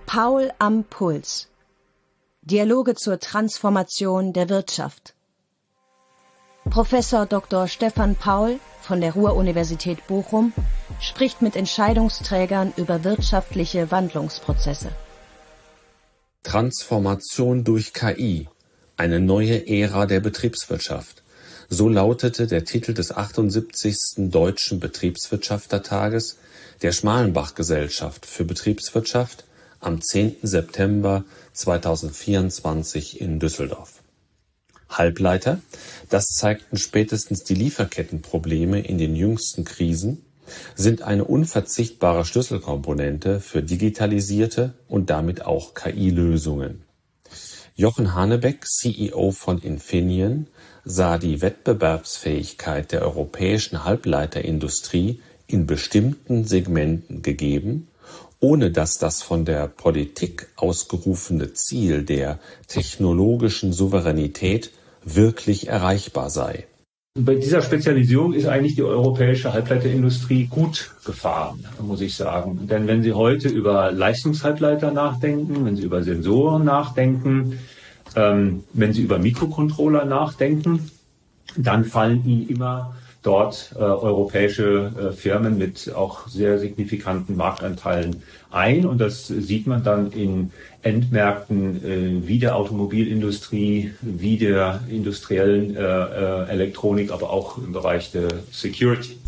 Paul am Puls. Dialoge zur Transformation der Wirtschaft. Professor Dr. Stefan Paul von der Ruhr-Universität Bochum spricht mit Entscheidungsträgern über wirtschaftliche Wandlungsprozesse. Transformation durch KI. Eine neue Ära der Betriebswirtschaft. So lautete der Titel des 78. Deutschen Betriebswirtschaftertages der Schmalenbach-Gesellschaft für Betriebswirtschaft am 10. September 2024 in Düsseldorf. Halbleiter, das zeigten spätestens die Lieferkettenprobleme in den jüngsten Krisen, sind eine unverzichtbare Schlüsselkomponente für digitalisierte und damit auch KI-Lösungen. Jochen Hanebeck, CEO von Infineon, sah die Wettbewerbsfähigkeit der europäischen Halbleiterindustrie in bestimmten Segmenten gegeben, ohne dass das von der Politik ausgerufene Ziel der technologischen Souveränität wirklich erreichbar sei. Bei dieser Spezialisierung ist eigentlich die europäische Halbleiterindustrie gut gefahren, muss ich sagen. Denn wenn Sie heute über Leistungshalbleiter nachdenken, wenn Sie über Sensoren nachdenken, wenn Sie über Mikrocontroller nachdenken, dann fallen Ihnen immer dort europäische Firmen mit auch sehr signifikanten Marktanteilen ein. Und das sieht man dann in Endmärkten wie der Automobilindustrie, wie der industriellen Elektronik, aber auch im Bereich der Security.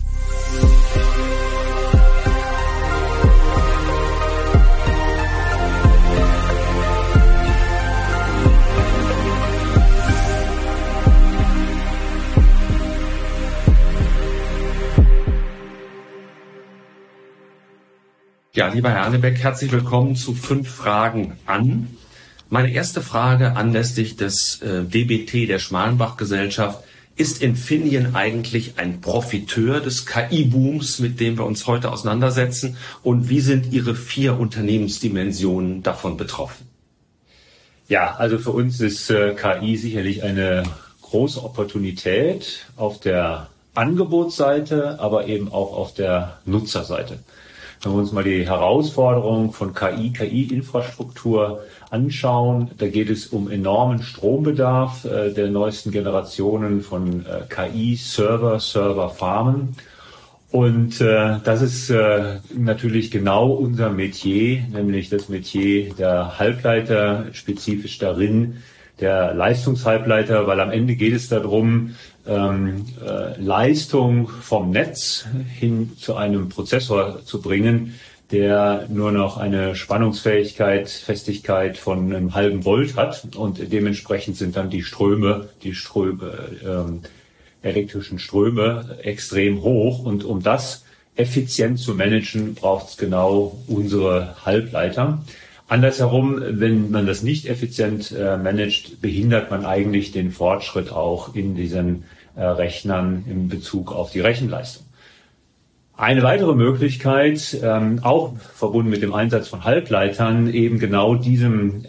Ja, lieber Herr Hanebeck, herzlich willkommen zu 5 Fragen an. Meine erste Frage anlässlich des DBT der Schmalenbach-Gesellschaft: Ist Infineon eigentlich ein Profiteur des KI-Booms, mit dem wir uns heute auseinandersetzen? Und wie sind Ihre 4 Unternehmensdimensionen davon betroffen? Ja, also für uns ist KI sicherlich eine große Opportunität auf der Angebotsseite, aber eben auch auf der Nutzerseite. Wenn wir uns mal die Herausforderung von KI-Infrastruktur anschauen, da geht es um enormen Strombedarf der neuesten Generationen von KI-Server-Farmen. Und das ist natürlich genau unser Metier, nämlich das Metier der Halbleiter, spezifisch darin der Leistungshalbleiter, weil am Ende geht es darum, Leistung vom Netz hin zu einem Prozessor zu bringen, der nur noch eine Festigkeit von einem halben Volt hat, und dementsprechend sind dann die elektrischen Ströme extrem hoch, und um das effizient zu managen, braucht es genau unsere Halbleiter. Andersherum, wenn man das nicht effizient managt, behindert man eigentlich den Fortschritt auch in diesen Rechnern in Bezug auf die Rechenleistung. Eine weitere Möglichkeit, auch verbunden mit dem Einsatz von Halbleitern, eben genau diesem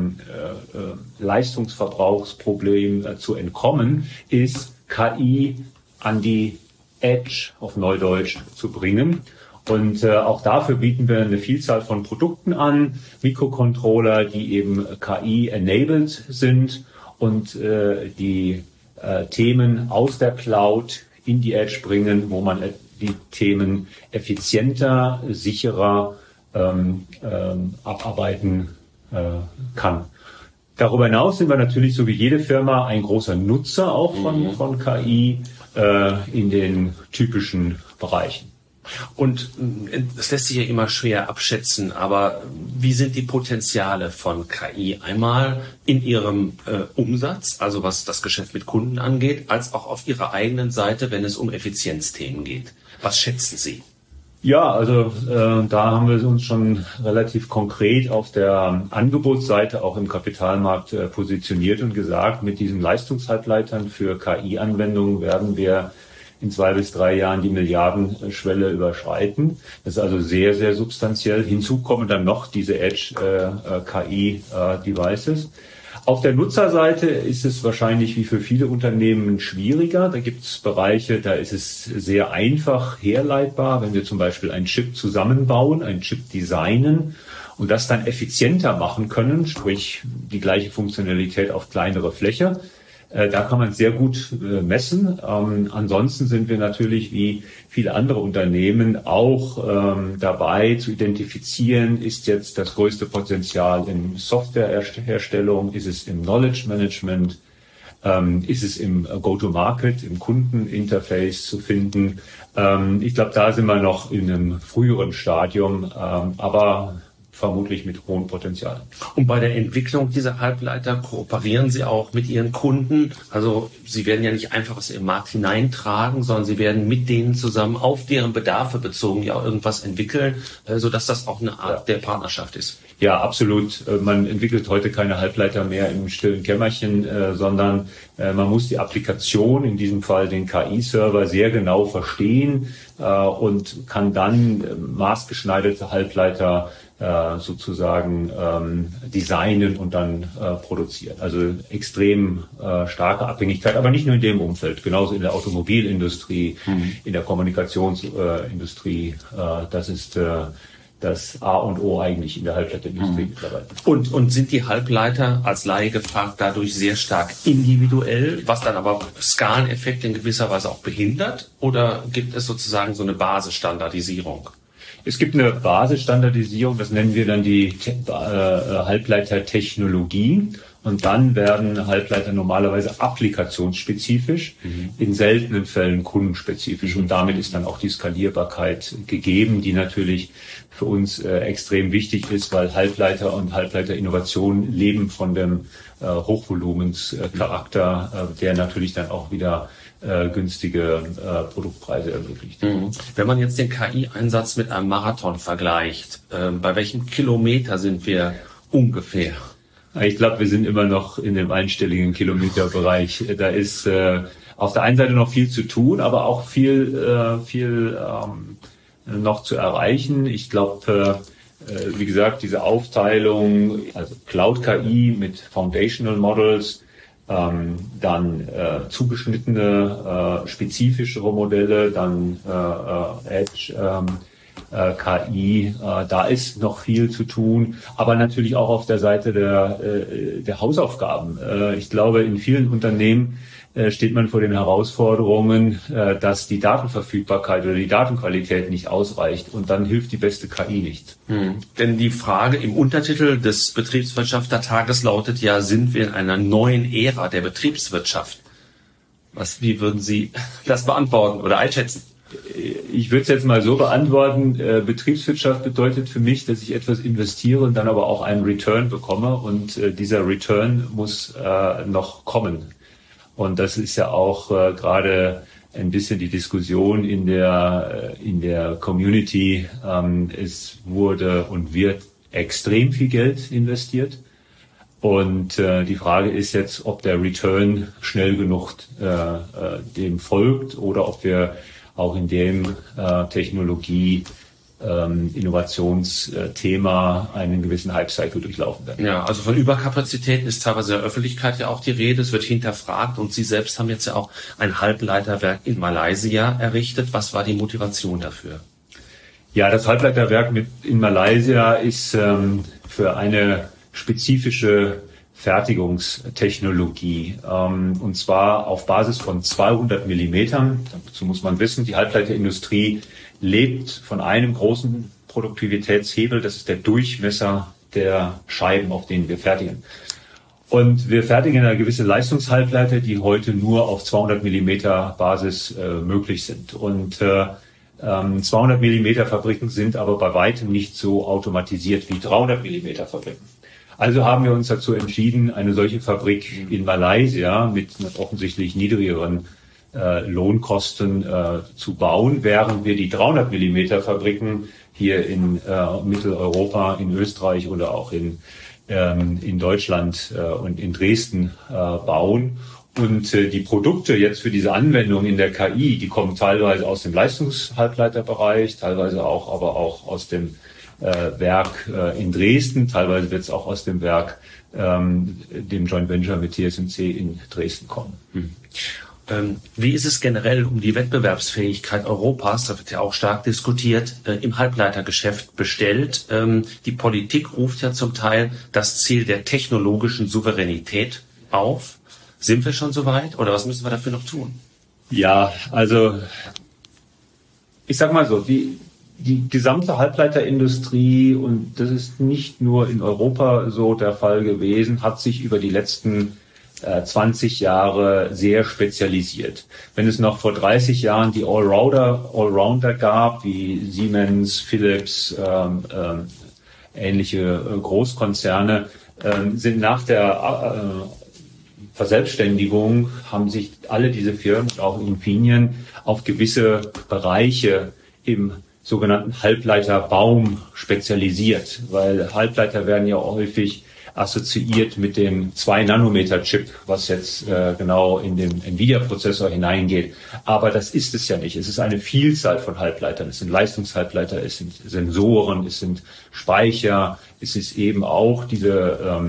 Leistungsverbrauchsproblem zu entkommen, ist KI an die Edge, auf Neudeutsch, zu bringen. Und auch dafür bieten wir eine Vielzahl von Produkten an, Mikrocontroller, die eben KI-enabled sind und die Themen aus der Cloud in die Edge bringen, wo man die Themen effizienter, sicherer abarbeiten kann. Darüber hinaus sind wir natürlich, so wie jede Firma, ein großer Nutzer auch von KI in den typischen Bereichen. Und es lässt sich ja immer schwer abschätzen, aber wie sind die Potenziale von KI einmal in Ihrem Umsatz, also was das Geschäft mit Kunden angeht, als auch auf Ihrer eigenen Seite, wenn es um Effizienzthemen geht? Was schätzen Sie? Ja, also da haben wir uns schon relativ konkret auf der Angebotsseite auch im Kapitalmarkt positioniert und gesagt, mit diesen Leistungshalbleitern für KI-Anwendungen werden wir in 2 bis 3 Jahren die Milliardenschwelle überschreiten. Das ist also sehr, sehr substanziell. Hinzu kommen dann noch diese Edge KI-Devices. Auf der Nutzerseite ist es wahrscheinlich wie für viele Unternehmen schwieriger. Da gibt es Bereiche, da ist es sehr einfach herleitbar, wenn wir zum Beispiel einen Chip zusammenbauen, einen Chip designen und das dann effizienter machen können, sprich die gleiche Funktionalität auf kleinere Fläche. Da kann man sehr gut messen. Ansonsten sind wir natürlich wie viele andere Unternehmen auch dabei zu identifizieren, ist jetzt das größte Potenzial in Softwareherstellung, ist es im Knowledge Management, ist es im Go-to-Market, im Kundeninterface zu finden. Ich glaube, da sind wir noch in einem früheren Stadium, aber vermutlich mit hohem Potenzial. Und bei der Entwicklung dieser Halbleiter kooperieren Sie auch mit Ihren Kunden? Also Sie werden ja nicht einfach was im Markt hineintragen, sondern Sie werden mit denen zusammen auf deren Bedarfe bezogen ja auch irgendwas entwickeln, sodass das auch eine Art der Partnerschaft ist. Ja, absolut. Man entwickelt heute keine Halbleiter mehr im stillen Kämmerchen, sondern man muss die Applikation, in diesem Fall den KI-Server, sehr genau verstehen und kann dann maßgeschneiderte Halbleiter sozusagen designen und dann produzieren. Also extrem starke Abhängigkeit, aber nicht nur in dem Umfeld, genauso in der Automobilindustrie, in der Kommunikationsindustrie. Das ist das A und O eigentlich in der Halbleiterindustrie mittlerweile. Und sind die Halbleiter als Laie gefragt dadurch sehr stark individuell, was dann aber Skaleneffekte in gewisser Weise auch behindert? Oder gibt es sozusagen so eine Basisstandardisierung? Es gibt eine Basisstandardisierung, das nennen wir dann die Halbleitertechnologie. Und dann werden Halbleiter normalerweise applikationsspezifisch, in seltenen Fällen kundenspezifisch. Und damit ist dann auch die Skalierbarkeit gegeben, die natürlich für uns extrem wichtig ist, weil Halbleiter und Halbleiterinnovation leben von dem Hochvolumenscharakter, der natürlich dann auch wieder günstige Produktpreise ermöglicht. Wenn man jetzt den KI-Einsatz mit einem Marathon vergleicht, bei welchem Kilometer sind wir ungefähr? Ich glaube, wir sind immer noch in dem einstelligen Kilometerbereich. Da ist auf der einen Seite noch viel zu tun, aber auch viel noch zu erreichen. Ich glaube, wie gesagt, diese Aufteilung, also Cloud-KI mit Foundational Models, dann zugeschnittene, spezifischere Modelle, dann Edge, KI, da ist noch viel zu tun, aber natürlich auch auf der Seite der Hausaufgaben. Ich glaube, in vielen Unternehmen steht man vor den Herausforderungen, dass die Datenverfügbarkeit oder die Datenqualität nicht ausreicht und dann hilft die beste KI nicht. Denn die Frage im Untertitel des Betriebswirtschaftertages lautet ja, sind wir in einer neuen Ära der Betriebswirtschaft? Wie würden Sie das beantworten oder einschätzen? Ich würde es jetzt mal so beantworten, Betriebswirtschaft bedeutet für mich, dass ich etwas investiere und dann aber auch einen Return bekomme und dieser Return muss noch kommen. Und das ist ja auch gerade ein bisschen die Diskussion in der Community. Es wurde und wird extrem viel Geld investiert. Und die Frage ist jetzt, ob der Return schnell genug dem folgt oder ob wir auch in dem Technologie Innovationsthema einen gewissen Hype-Cycle durchlaufen werden. Ja, also von Überkapazitäten ist teilweise in der Öffentlichkeit ja auch die Rede. Es wird hinterfragt und Sie selbst haben jetzt ja auch ein Halbleiterwerk in Malaysia errichtet. Was war die Motivation dafür? Ja, das Halbleiterwerk in Malaysia ist für eine spezifische Fertigungstechnologie, und zwar auf Basis von 200 Millimetern. Dazu muss man wissen, die Halbleiterindustrie lebt von einem großen Produktivitätshebel, das ist der Durchmesser der Scheiben, auf denen wir fertigen. Und wir fertigen eine gewisse Leistungshalbleiter, die heute nur auf 200 Millimeter Basis möglich sind. Und 200 Millimeter Fabriken sind aber bei weitem nicht so automatisiert wie 300 Millimeter Fabriken. Also haben wir uns dazu entschieden, eine solche Fabrik in Malaysia mit offensichtlich niedrigeren Lohnkosten zu bauen, während wir die 300 Millimeter Fabriken hier in Mitteleuropa, in Österreich oder auch in Deutschland und in Dresden bauen. Und die Produkte jetzt für diese Anwendung in der KI, die kommen teilweise aus dem Leistungshalbleiterbereich, teilweise auch, aber auch aus dem Werk in Dresden. Teilweise wird es auch aus dem Werk, dem Joint Venture mit TSMC in Dresden kommen. Wie ist es generell um die Wettbewerbsfähigkeit Europas, da wird ja auch stark diskutiert, im Halbleitergeschäft bestellt? Die Politik ruft ja zum Teil das Ziel der technologischen Souveränität auf. Sind wir schon so weit oder was müssen wir dafür noch tun? Ja, also ich sag mal so, die gesamte Halbleiterindustrie, und das ist nicht nur in Europa so der Fall gewesen, hat sich über die letzten 20 Jahre sehr spezialisiert. Wenn es noch vor 30 Jahren die Allrounder gab, wie Siemens, Philips, ähnliche Großkonzerne, sind nach der Verselbstständigung, haben sich alle diese Firmen, auch Infineon, auf gewisse Bereiche im sogenannten Halbleiterbaum spezialisiert, weil Halbleiter werden ja häufig assoziiert mit dem 2-Nanometer-Chip, was jetzt genau in den Nvidia-Prozessor hineingeht. Aber das ist es ja nicht. Es ist eine Vielzahl von Halbleitern. Es sind Leistungshalbleiter, es sind Sensoren, es sind Speicher, es ist eben auch diese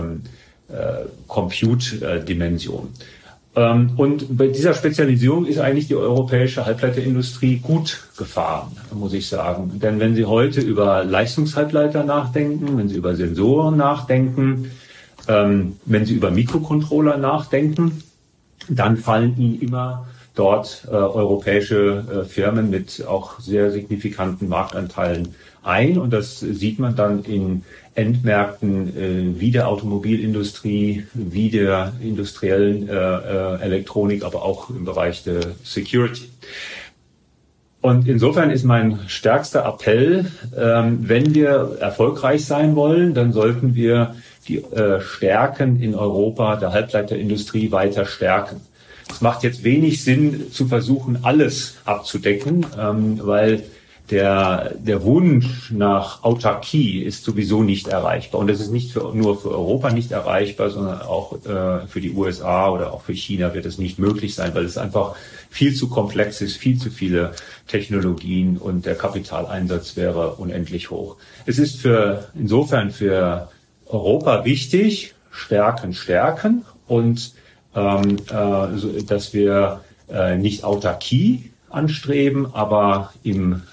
Compute-Dimension. Und bei dieser Spezialisierung ist eigentlich die europäische Halbleiterindustrie gut gefahren, muss ich sagen. Denn wenn Sie heute über Leistungshalbleiter nachdenken, wenn Sie über Sensoren nachdenken, wenn Sie über Mikrocontroller nachdenken, dann fallen Ihnen immer dort europäische Firmen mit auch sehr signifikanten Marktanteilen ein. Und das sieht man dann in Endmärkten wie der Automobilindustrie, wie der industriellen Elektronik, aber auch im Bereich der Security. Und insofern ist mein stärkster Appell, wenn wir erfolgreich sein wollen, dann sollten wir die Stärken in Europa der Halbleiterindustrie weiter stärken. Es macht jetzt wenig Sinn zu versuchen, alles abzudecken, weil der Wunsch nach Autarkie ist sowieso nicht erreichbar. Und das ist nicht nur für Europa nicht erreichbar, sondern auch für die USA oder auch für China wird es nicht möglich sein, weil es einfach viel zu komplex ist, viel zu viele Technologien und der Kapitaleinsatz wäre unendlich hoch. Es ist insofern für Europa wichtig, stärken und dass wir nicht Autarkie anstreben, aber im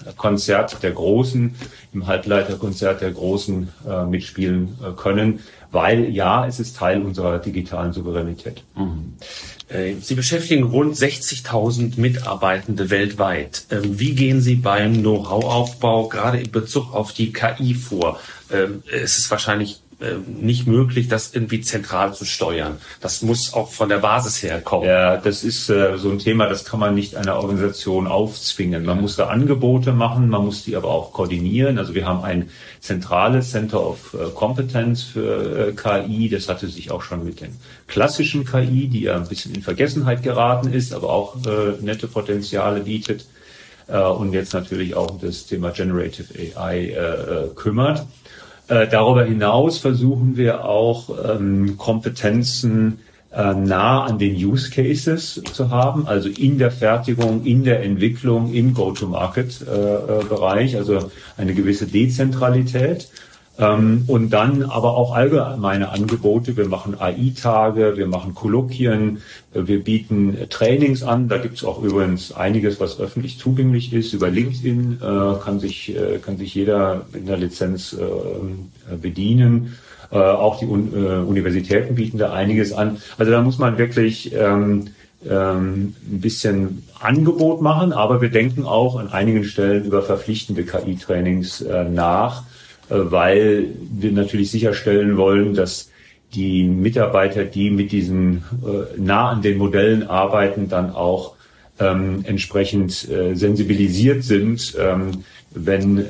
Halbleiterkonzert der Großen mitspielen können, weil ja, es ist Teil unserer digitalen Souveränität. Sie beschäftigen rund 60.000 Mitarbeitende weltweit. Wie gehen Sie beim Know-how-Aufbau gerade in Bezug auf die KI vor? Es ist wahrscheinlich nicht möglich, das irgendwie zentral zu steuern. Das muss auch von der Basis her kommen. Ja, das ist so ein Thema, das kann man nicht einer Organisation aufzwingen. Man muss da Angebote machen, man muss die aber auch koordinieren. Also wir haben ein zentrales Center of Competence für KI. Das hatte sich auch schon mit den klassischen KI, die ja ein bisschen in Vergessenheit geraten ist, aber auch nette Potenziale bietet und jetzt natürlich auch um das Thema Generative AI kümmert. Darüber hinaus versuchen wir auch Kompetenzen nah an den Use Cases zu haben, also in der Fertigung, in der Entwicklung, im Go-to-Market-Bereich, also eine gewisse Dezentralität. Und dann aber auch allgemeine Angebote. Wir machen AI-Tage, wir machen Kolloquien, wir bieten Trainings an. Da gibt es auch übrigens einiges, was öffentlich zugänglich ist. Über LinkedIn kann sich jeder mit einer Lizenz bedienen. Auch die Universitäten bieten da einiges an. Also da muss man wirklich ein bisschen Angebot machen, aber wir denken auch an einigen Stellen über verpflichtende KI-Trainings nach, weil wir natürlich sicherstellen wollen, dass die Mitarbeiter, die mit diesen nah an den Modellen arbeiten, dann auch entsprechend sensibilisiert sind, wenn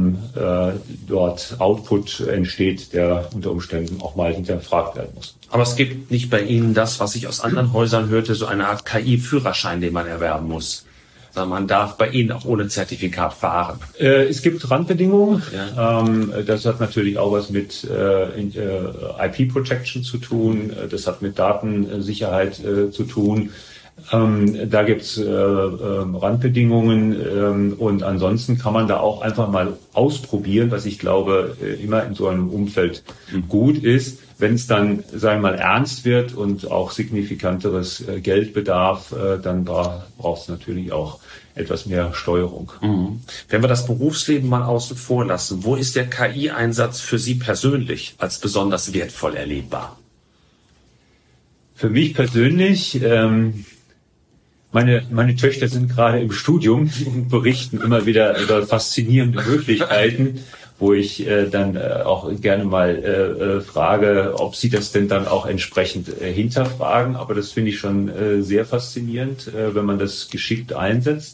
dort Output entsteht, der unter Umständen auch mal hinterfragt werden muss. Aber es gibt nicht bei Ihnen das, was ich aus anderen Häusern hörte, so eine Art KI-Führerschein, den man erwerben muss. Man darf bei Ihnen auch ohne Zertifikat fahren. Es gibt Randbedingungen. Ja. Das hat natürlich auch was mit IP Protection zu tun. Das hat mit Datensicherheit zu tun. Da gibt's Randbedingungen und ansonsten kann man da auch einfach mal ausprobieren, was ich glaube immer in so einem Umfeld gut ist. Wenn es dann, sagen wir mal, ernst wird und auch signifikanteres Geld bedarf, dann braucht es natürlich auch etwas mehr Steuerung. Mhm. Wenn wir das Berufsleben mal außen vor lassen, wo ist der KI-Einsatz für Sie persönlich als besonders wertvoll erlebbar? Für mich persönlich, meine Töchter sind gerade im Studium und berichten immer wieder über faszinierende Möglichkeiten, wo ich dann auch gerne mal frage, ob sie das denn dann auch entsprechend hinterfragen. Aber das finde ich schon sehr faszinierend, wenn man das geschickt einsetzt.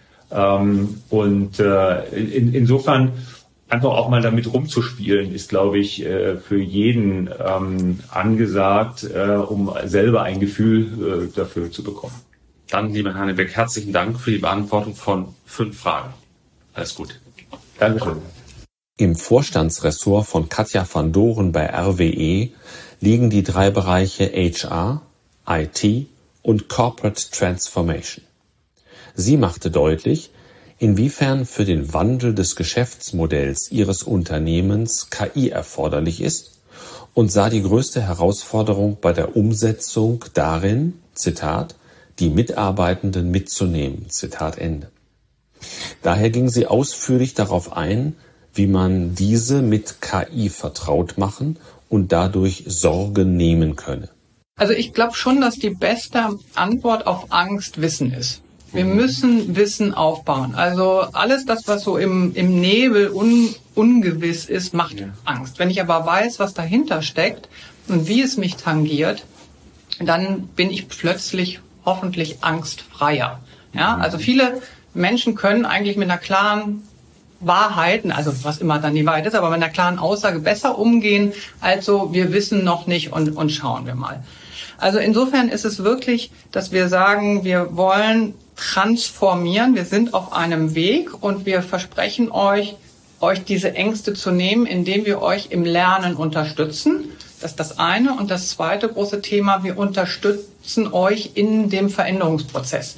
Insofern einfach auch mal damit rumzuspielen, ist, glaube ich, für jeden angesagt, um selber ein Gefühl dafür zu bekommen. Dann, lieber Herr Hannebeck, herzlichen Dank für die Beantwortung von 5 Fragen. Alles gut. Dankeschön. Im Vorstandsressort von Katja van Doren bei RWE liegen die 3 Bereiche HR, IT und Corporate Transformation. Sie machte deutlich, inwiefern für den Wandel des Geschäftsmodells ihres Unternehmens KI erforderlich ist und sah die größte Herausforderung bei der Umsetzung darin, Zitat, die Mitarbeitenden mitzunehmen, Zitat Ende. Daher ging sie ausführlich darauf ein, wie man diese mit KI vertraut machen und dadurch Sorgen nehmen könne. Also ich glaube schon, dass die beste Antwort auf Angst Wissen ist. Wir müssen Wissen aufbauen. Also alles das, was so im Nebel ungewiss ist, macht Angst. Wenn ich aber weiß, was dahinter steckt und wie es mich tangiert, dann bin ich plötzlich hoffentlich angstfreier. Ja, also viele Menschen können eigentlich mit einer klaren Wahrheit, also was immer dann die Wahrheit ist, aber mit einer klaren Aussage besser umgehen, als so, wir wissen noch nicht und schauen wir mal. Also insofern ist es wirklich, dass wir sagen, wir wollen transformieren, wir sind auf einem Weg und wir versprechen euch diese Ängste zu nehmen, indem wir euch im Lernen unterstützen. Das ist das eine. Und das zweite große Thema, wir unterstützen euch in dem Veränderungsprozess.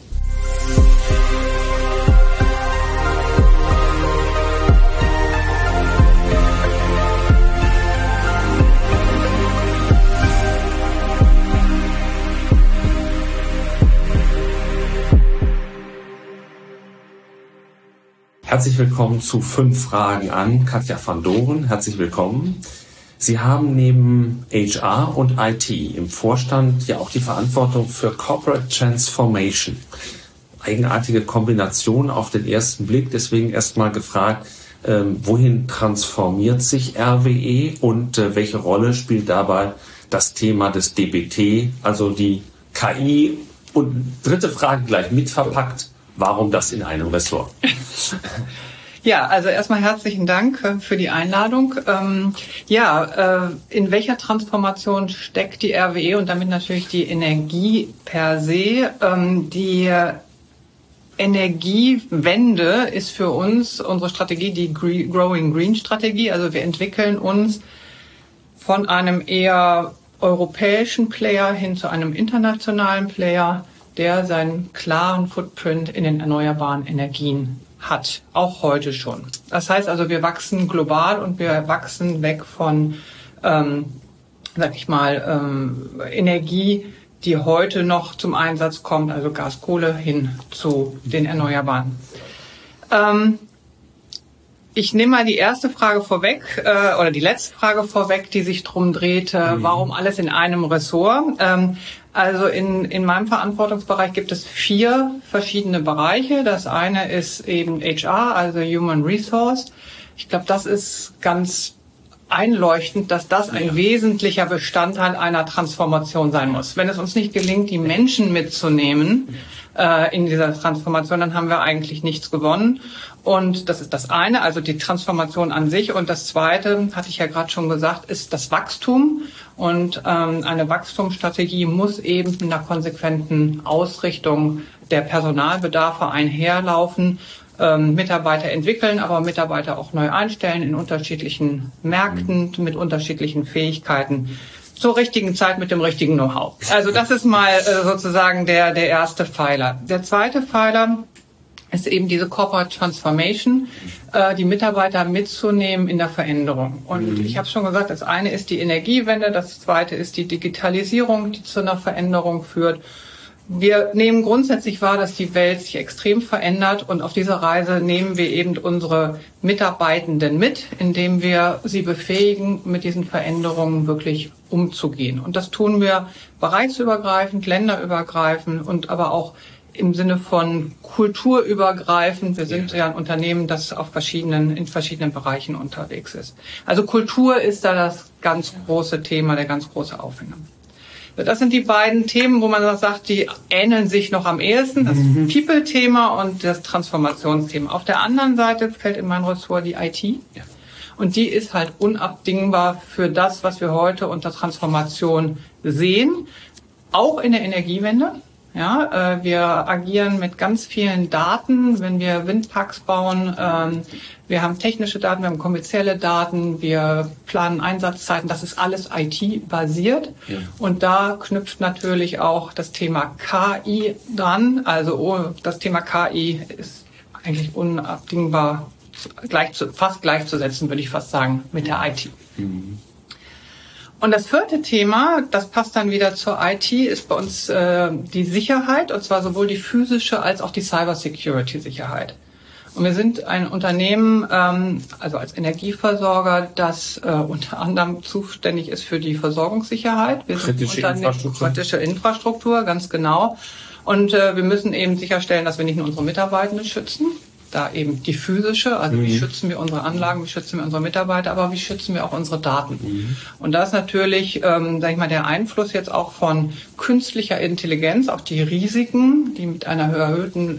Herzlich willkommen zu 5 Fragen an Katja van Doren. Herzlich willkommen. Sie haben neben HR und IT im Vorstand ja auch die Verantwortung für Corporate Transformation. Eigenartige Kombination auf den ersten Blick. Deswegen erstmal gefragt, wohin transformiert sich RWE und welche Rolle spielt dabei das Thema des DBT, also die KI? Und dritte Frage gleich mitverpackt. Warum das in einem Ressort? Ja, also erstmal herzlichen Dank für die Einladung. In welcher Transformation steckt die RWE und damit natürlich die Energie per se? Die Energiewende ist für uns unsere Strategie, die Growing Green Strategie. Also wir entwickeln uns von einem eher europäischen Player hin zu einem internationalen Player, der seinen klaren Footprint in den erneuerbaren Energien hat, auch heute schon. Das heißt also, wir wachsen global und wir wachsen weg von, Energie, die heute noch zum Einsatz kommt, also Gas, Kohle, hin zu den Erneuerbaren. Ich nehme mal die erste Frage vorweg, oder die letzte Frage vorweg, die sich drum dreht, warum alles in einem Ressort? Also in meinem Verantwortungsbereich gibt es 4 verschiedene Bereiche. Das eine ist eben HR, also Human Resource. Ich glaube, das ist ganz einleuchtend, dass das ein wesentlicher Bestandteil einer Transformation sein muss. Wenn es uns nicht gelingt, die Menschen mitzunehmen in dieser Transformation, dann haben wir eigentlich nichts gewonnen. Und das ist das eine, also die Transformation an sich. Und das zweite, hatte ich ja gerade schon gesagt, ist das Wachstum. Und eine Wachstumsstrategie muss eben mit einer konsequenten Ausrichtung der Personalbedarfe einherlaufen. Mitarbeiter entwickeln, aber Mitarbeiter auch neu einstellen in unterschiedlichen Märkten mit unterschiedlichen Fähigkeiten. zur richtigen Zeit mit dem richtigen Know-how. Also das ist mal sozusagen der erste Pfeiler. Der zweite Pfeiler ist eben diese Corporate Transformation, die Mitarbeiter mitzunehmen in der Veränderung. Und ich habe schon gesagt, das eine ist die Energiewende, das zweite ist die Digitalisierung, die zu einer Veränderung führt. Wir nehmen grundsätzlich wahr, dass die Welt sich extrem verändert und auf dieser Reise nehmen wir eben unsere Mitarbeitenden mit, indem wir sie befähigen, mit diesen Veränderungen wirklich umzugehen. Und das tun wir bereichsübergreifend, länderübergreifend und aber auch im Sinne von kulturübergreifend. Wir sind ja ein Unternehmen, das in verschiedenen Bereichen unterwegs ist. Also Kultur ist da das ganz große Thema, der ganz große Aufhänger. Das sind die beiden Themen, wo man sagt, die ähneln sich noch am ehesten. Das People-Thema und das Transformationsthema. Auf der anderen Seite fällt in mein Ressort die IT. Ja. Und die ist halt unabdingbar für das, was wir heute unter Transformation sehen. Auch in der Energiewende. Ja, wir agieren mit ganz vielen Daten, wenn wir Windparks bauen. Wir haben technische Daten, wir haben kommerzielle Daten, wir planen Einsatzzeiten. Das ist alles IT-basiert. Ja. Und da knüpft natürlich auch das Thema KI dran. Also das Thema KI ist eigentlich unabdingbar fast gleichzusetzen, würde ich fast sagen, mit der IT. Mhm. Und das vierte Thema, das passt dann wieder zur IT, ist bei uns die Sicherheit, und zwar sowohl die physische als auch die Cybersecurity-Sicherheit. Und wir sind ein Unternehmen, also als Energieversorger, das unter anderem zuständig ist für die Versorgungssicherheit. Wir sind kritische Infrastruktur, ganz genau. Und wir müssen eben sicherstellen, dass wir nicht nur unsere Mitarbeitenden schützen, da eben die physische, also wie schützen wir unsere Anlagen, wie schützen wir unsere Mitarbeiter, aber wie schützen wir auch unsere Daten. Und da ist natürlich, sag ich mal, der Einfluss jetzt auch von künstlicher Intelligenz, auch die Risiken, die mit einer erhöhten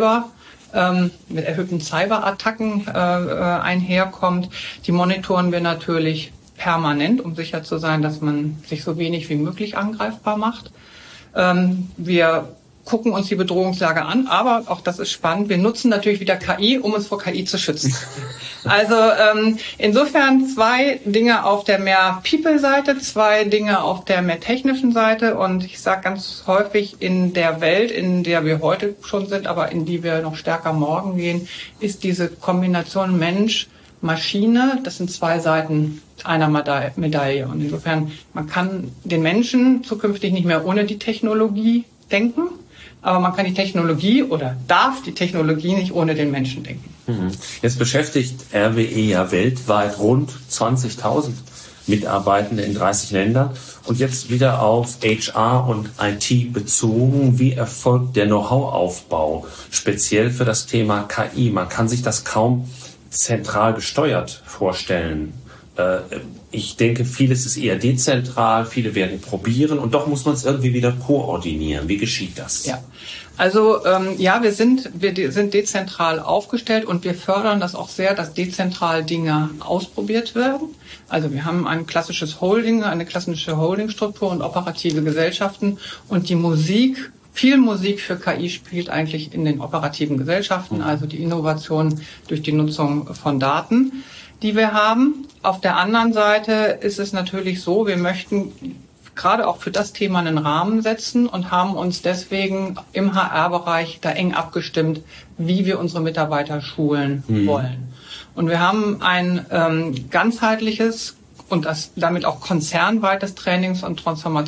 Cyberattacken einherkommt, die monitoren wir natürlich permanent, um sicher zu sein, dass man sich so wenig wie möglich angreifbar macht. Wir gucken uns die Bedrohungslage an, aber auch das ist spannend, wir nutzen natürlich wieder KI, um uns vor KI zu schützen. Also insofern 2 Dinge auf der mehr People-Seite, 2 Dinge auf der mehr technischen Seite, und ich sage ganz häufig, in der Welt, in der wir heute schon sind, aber in die wir noch stärker morgen gehen, ist diese Kombination Mensch, Maschine, das sind 2 Seiten einer Medaille. Und insofern, man kann den Menschen zukünftig nicht mehr ohne die Technologie denken, aber man kann die Technologie oder darf die Technologie nicht ohne den Menschen denken. Jetzt beschäftigt RWE ja weltweit rund 20.000 Mitarbeitende in 30 Ländern und jetzt wieder auf HR und IT bezogen. Wie erfolgt der Know-how-Aufbau, speziell für das Thema KI? Man kann sich das kaum zentral gesteuert vorstellen. Ich denke, vieles ist eher dezentral, viele werden probieren und doch muss man es irgendwie wieder koordinieren. Wie geschieht das? Ja, also wir sind dezentral aufgestellt und wir fördern das auch sehr, dass dezentral Dinge ausprobiert werden. Also wir haben eine klassische Holdingstruktur und operative Gesellschaften, und die viel Musik für KI spielt eigentlich in den operativen Gesellschaften, also die Innovation durch die Nutzung von Daten, die wir haben. Auf der anderen Seite ist es natürlich so, wir möchten gerade auch für das Thema einen Rahmen setzen und haben uns deswegen im HR-Bereich da eng abgestimmt, wie wir unsere Mitarbeiter schulen wollen. Und wir haben ein ganzheitliches und damit auch konzernweites Trainings- und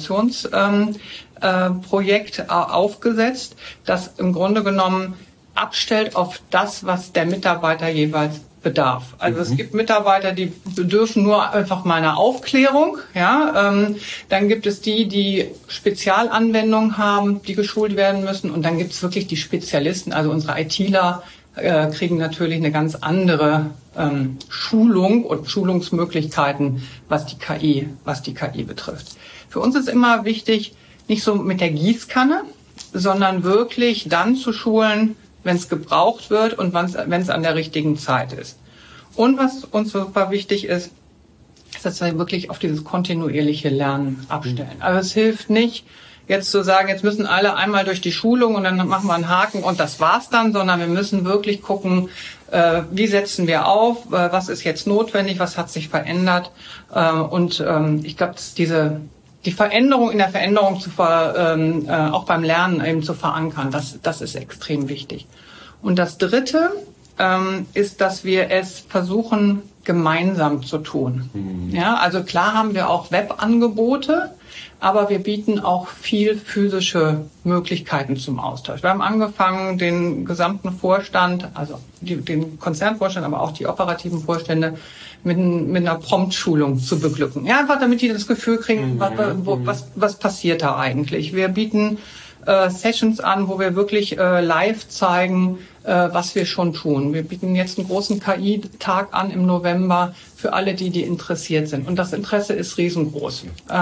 Transformationsprojekt aufgesetzt, das im Grunde genommen abstellt auf das, was der Mitarbeiter jeweils bedarf. Also es gibt Mitarbeiter, die bedürfen nur einfach mal einer Aufklärung. Ja, dann gibt es die Spezialanwendungen haben, die geschult werden müssen. Und dann gibt es wirklich die Spezialisten. Also unsere ITler kriegen natürlich eine ganz andere Schulung und Schulungsmöglichkeiten, was die KI betrifft. Für uns ist immer wichtig, nicht so mit der Gießkanne, sondern wirklich dann zu schulen, wenn es gebraucht wird und wenn es an der richtigen Zeit ist. Und was uns super wichtig ist, dass wir wirklich auf dieses kontinuierliche Lernen abstellen. Also es hilft nicht, jetzt zu sagen, jetzt müssen alle einmal durch die Schulung und dann machen wir einen Haken und das war's dann, sondern wir müssen wirklich gucken, wie setzen wir auf, was ist jetzt notwendig, was hat sich verändert. Ich glaube, diese die Veränderung in der Veränderung auch beim Lernen eben zu verankern. Das ist extrem wichtig. Und das Dritte ist, dass wir es versuchen, gemeinsam zu tun. Ja, also klar haben wir auch Webangebote, aber wir bieten auch viel physische Möglichkeiten zum Austausch. Wir haben angefangen, den gesamten Vorstand, also den Konzernvorstand, aber auch die operativen Vorstände mit einer Prompt-Schulung zu beglücken. Ja, einfach damit die das Gefühl kriegen, was passiert da eigentlich. Wir bieten Sessions an, wo wir wirklich live zeigen, was wir schon tun. Wir bieten jetzt einen großen KI-Tag an im November für alle, die interessiert sind. Und das Interesse ist riesengroß.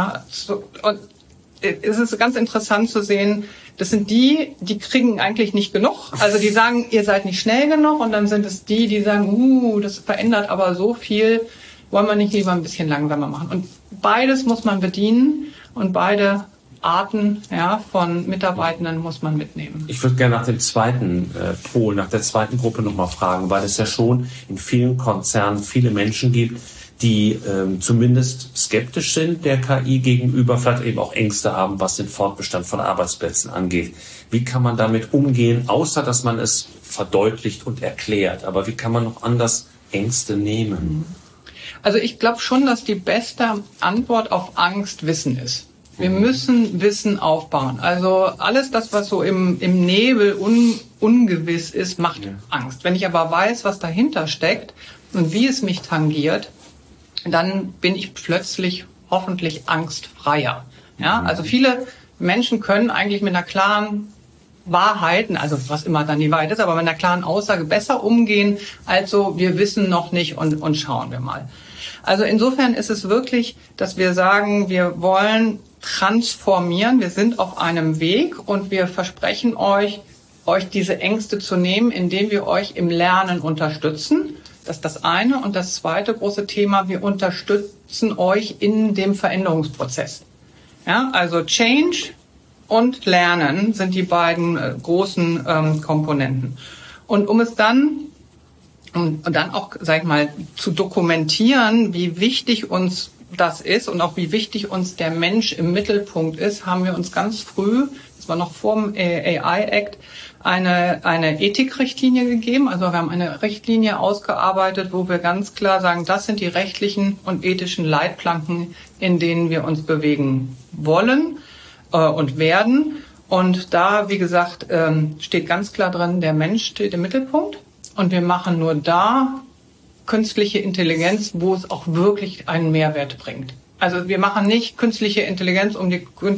Und es ist ganz interessant zu sehen, das sind die kriegen eigentlich nicht genug. Also die sagen, ihr seid nicht schnell genug. Und dann sind es die sagen, das verändert aber so viel, wollen wir nicht lieber ein bisschen langsamer machen. Und beides muss man bedienen und beide Arten von Mitarbeitenden muss man mitnehmen. Ich würde gerne nach dem zweiten Pol, nach der zweiten Gruppe nochmal fragen, weil es ja schon in vielen Konzernen viele Menschen gibt, die zumindest skeptisch sind der KI gegenüber, vielleicht eben auch Ängste haben, was den Fortbestand von Arbeitsplätzen angeht. Wie kann man damit umgehen, außer dass man es verdeutlicht und erklärt? Aber wie kann man noch anders Ängste nehmen? Also ich glaube schon, dass die beste Antwort auf Angst Wissen ist. Wir müssen Wissen aufbauen. Also alles das, was so im Nebel ungewiss ist, macht Angst. Wenn ich aber weiß, was dahinter steckt und wie es mich tangiert, dann bin ich plötzlich hoffentlich angstfreier. Ja, also viele Menschen können eigentlich mit einer klaren Wahrheit, also was immer dann die Wahrheit ist, aber mit einer klaren Aussage besser umgehen, als so, wir wissen noch nicht und schauen wir mal. Also insofern ist es wirklich, dass wir sagen, wir wollen transformieren, wir sind auf einem Weg und wir versprechen euch diese Ängste zu nehmen, indem wir euch im Lernen unterstützen. Das ist das eine. Und das zweite große Thema, wir unterstützen euch in dem Veränderungsprozess. Ja, also Change und Lernen sind die beiden großen Komponenten. Und um es dann und dann auch, sag ich mal, zu dokumentieren, wie wichtig uns das ist und auch wie wichtig uns der Mensch im Mittelpunkt ist, haben wir uns ganz früh, das war noch vor dem AI-Act, eine Ethikrichtlinie gegeben. Also wir haben eine Richtlinie ausgearbeitet, wo wir ganz klar sagen, das sind die rechtlichen und ethischen Leitplanken, in denen wir uns bewegen wollen und werden. Und da, wie gesagt, steht ganz klar drin, der Mensch steht im Mittelpunkt. Und wir machen nur da künstliche Intelligenz, wo es auch wirklich einen Mehrwert bringt. Also wir machen nicht künstliche Intelligenz um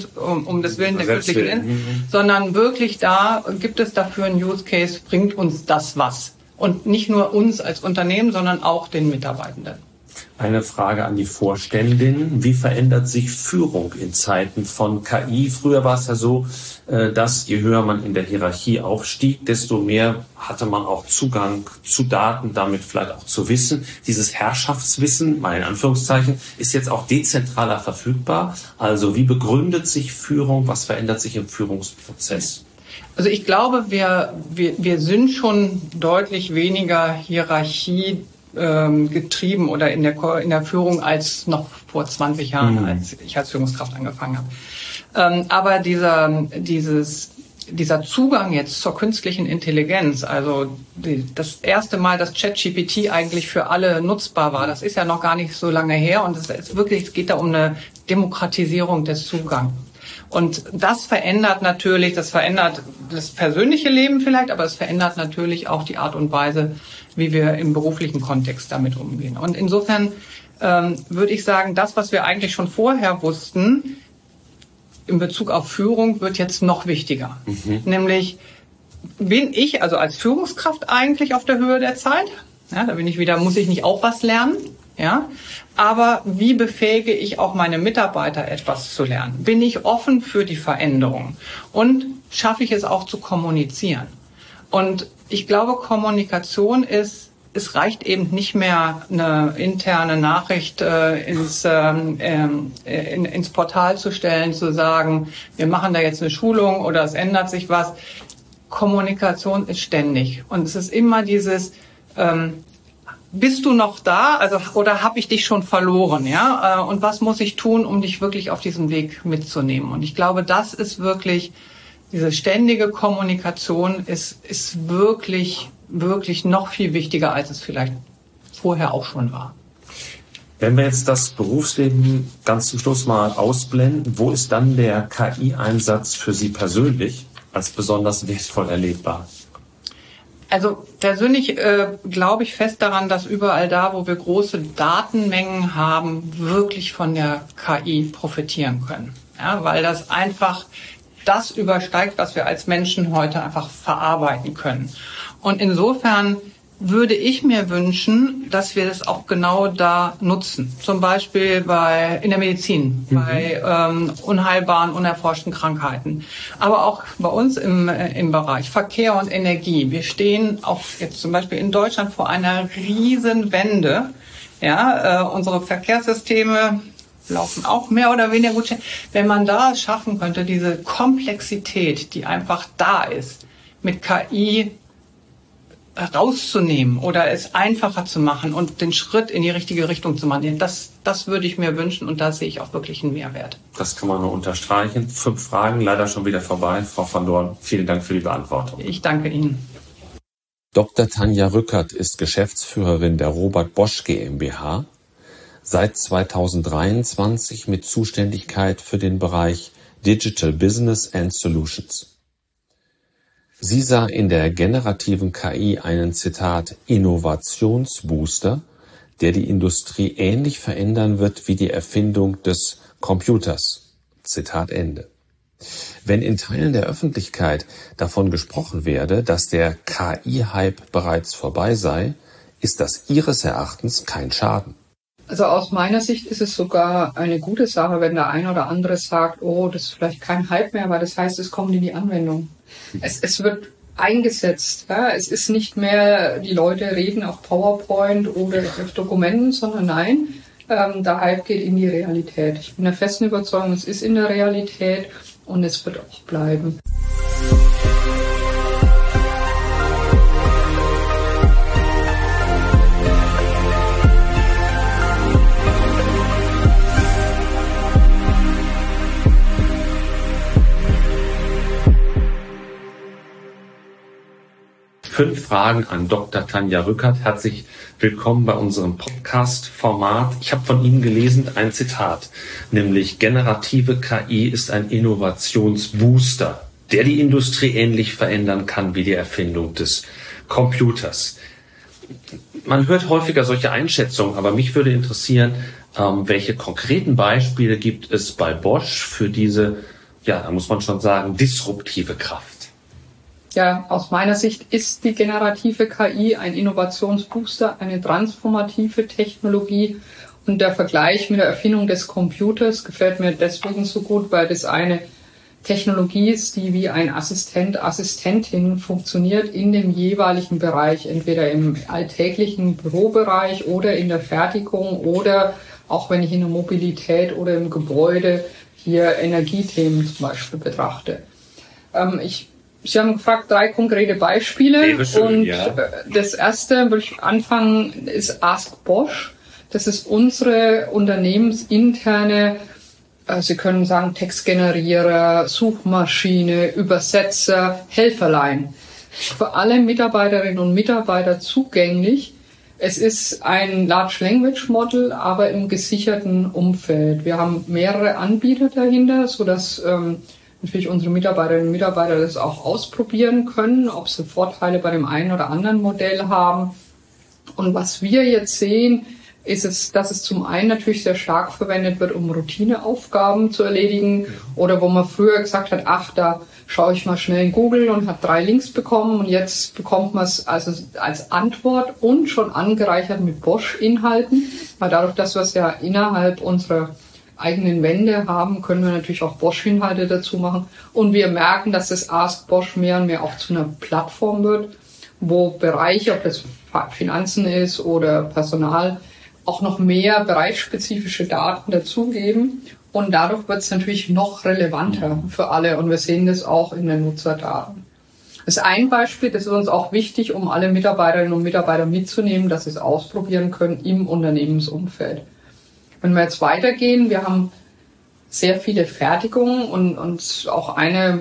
des Willen der künstlichen Intelligenz, sondern wirklich da gibt es dafür einen Use Case, bringt uns das was. Und nicht nur uns als Unternehmen, sondern auch den Mitarbeitenden. Eine Frage an die Vorständin. Wie verändert sich Führung in Zeiten von KI? Früher war es ja so, dass je höher man in der Hierarchie aufstieg, desto mehr hatte man auch Zugang zu Daten, damit vielleicht auch zu Wissen. Dieses Herrschaftswissen, mal in Anführungszeichen, ist jetzt auch dezentraler verfügbar. Also wie begründet sich Führung? Was verändert sich im Führungsprozess? Also ich glaube, wir sind schon deutlich weniger Hierarchie getrieben oder in der Führung als noch vor 20 Jahren, als ich als Führungskraft angefangen habe. Aber dieser Zugang jetzt zur künstlichen Intelligenz, also das erste Mal, dass ChatGPT eigentlich für alle nutzbar war, das ist ja noch gar nicht so lange her und es geht da um eine Demokratisierung des Zugangs. Und das verändert das persönliche Leben vielleicht, aber es verändert natürlich auch die Art und Weise, wie wir im beruflichen Kontext damit umgehen. Und insofern würde ich sagen, das, was wir eigentlich schon vorher wussten, in Bezug auf Führung, wird jetzt noch wichtiger. Nämlich, bin ich also als Führungskraft eigentlich auf der Höhe der Zeit? Ja, da muss ich nicht auch was lernen? Ja, aber wie befähige ich auch meine Mitarbeiter, etwas zu lernen? Bin ich offen für die Veränderung? Und schaffe ich es auch zu kommunizieren? Und ich glaube, Kommunikation es reicht eben nicht mehr, eine interne Nachricht ins Portal zu stellen, zu sagen, wir machen da jetzt eine Schulung oder es ändert sich was. Kommunikation ist ständig. Und es ist immer dieses, bist du noch da? Also, oder habe ich dich schon verloren? Ja? Und was muss ich tun, um dich wirklich auf diesem Weg mitzunehmen? Und ich glaube, das ist wirklich, diese ständige Kommunikation ist wirklich, wirklich noch viel wichtiger, als es vielleicht vorher auch schon war. Wenn wir jetzt das Berufsleben ganz zum Schluss mal ausblenden, wo ist dann der KI-Einsatz für Sie persönlich als besonders wertvoll erlebbar? Also persönlich glaube ich fest daran, dass überall da, wo wir große Datenmengen haben, wirklich von der KI profitieren können. Ja, weil das einfach das übersteigt, was wir als Menschen heute einfach verarbeiten können. Und insofern würde ich mir wünschen, dass wir das auch genau da nutzen. Zum Beispiel in der Medizin, bei unheilbaren, unerforschten Krankheiten. Aber auch bei uns im Bereich Verkehr und Energie. Wir stehen auch jetzt zum Beispiel in Deutschland vor einer riesen Wende. Ja, unsere Verkehrssysteme laufen auch mehr oder weniger gut. Wenn man da es schaffen könnte, diese Komplexität, die einfach da ist, mit KI rauszunehmen oder es einfacher zu machen und den Schritt in die richtige Richtung zu machen, das würde ich mir wünschen und da sehe ich auch wirklich einen Mehrwert. Das kann man nur unterstreichen. 5 Fragen, leider schon wieder vorbei. Frau van Doorn, vielen Dank für die Beantwortung. Ich danke Ihnen. Dr. Tanja Rückert ist Geschäftsführerin der Robert Bosch GmbH, seit 2023 mit Zuständigkeit für den Bereich Digital Business and Solutions. Sie sah in der generativen KI einen, Zitat, Innovationsbooster, der die Industrie ähnlich verändern wird wie die Erfindung des Computers. Zitat Ende. Wenn in Teilen der Öffentlichkeit davon gesprochen werde, dass der KI-Hype bereits vorbei sei, ist das Ihres Erachtens kein Schaden. Also aus meiner Sicht ist es sogar eine gute Sache, wenn der eine oder andere sagt, oh, das ist vielleicht kein Hype mehr, weil das heißt, es kommt in die Anwendung. Es wird eingesetzt. Ja? Es ist nicht mehr, die Leute reden auf PowerPoint oder auf Dokumenten, sondern nein, der Hype geht in die Realität. Ich bin der festen Überzeugung, es ist in der Realität und es wird auch bleiben. Fünf Fragen an Dr. Tanja Rückert. Herzlich willkommen bei unserem Podcast-Format. Ich habe von Ihnen gelesen ein Zitat, nämlich generative KI ist ein Innovationsbooster, der die Industrie ähnlich verändern kann wie die Erfindung des Computers. Man hört häufiger solche Einschätzungen, aber mich würde interessieren, welche konkreten Beispiele gibt es bei Bosch für diese, ja, da muss man schon sagen, disruptive Kraft? Ja, aus meiner Sicht ist die generative KI ein Innovationsbooster, eine transformative Technologie. Und der Vergleich mit der Erfindung des Computers gefällt mir deswegen so gut, weil das eine Technologie ist, die wie ein Assistent, Assistentin funktioniert in dem jeweiligen Bereich, entweder im alltäglichen Bürobereich oder in der Fertigung oder auch wenn ich in der Mobilität oder im Gebäude hier Energiethemen zum Beispiel betrachte. Sie haben gefragt, 3 konkrete Beispiele. Schön, und ja. Das erste, würde ich anfangen, ist Ask Bosch. Das ist unsere unternehmensinterne, Sie können sagen, Textgenerierer, Suchmaschine, Übersetzer, Helferlein. Für alle Mitarbeiterinnen und Mitarbeiter zugänglich. Es ist ein Large Language Model, aber im gesicherten Umfeld. Wir haben mehrere Anbieter dahinter, sodass natürlich unsere Mitarbeiterinnen und Mitarbeiter das auch ausprobieren können, ob sie Vorteile bei dem einen oder anderen Modell haben. Und was wir jetzt sehen, ist es, dass es zum einen natürlich sehr stark verwendet wird, um Routineaufgaben zu erledigen oder wo man früher gesagt hat, ach, da schaue ich mal schnell in Google und habe 3 Links bekommen und jetzt bekommt man es also als Antwort und schon angereichert mit Bosch-Inhalten, weil dadurch, dass wir es ja innerhalb unserer eigenen Wände haben, können wir natürlich auch Bosch-Inhalte dazu machen. Und wir merken, dass das Ask Bosch mehr und mehr auch zu einer Plattform wird, wo Bereiche, ob das Finanzen ist oder Personal, auch noch mehr bereichsspezifische Daten dazugeben. Und dadurch wird es natürlich noch relevanter für alle. Und wir sehen das auch in den Nutzerdaten. Das ist ein Beispiel, das ist uns auch wichtig, um alle Mitarbeiterinnen und Mitarbeiter mitzunehmen, dass sie es ausprobieren können im Unternehmensumfeld. Wenn wir jetzt weitergehen, wir haben sehr viele Fertigungen und auch eine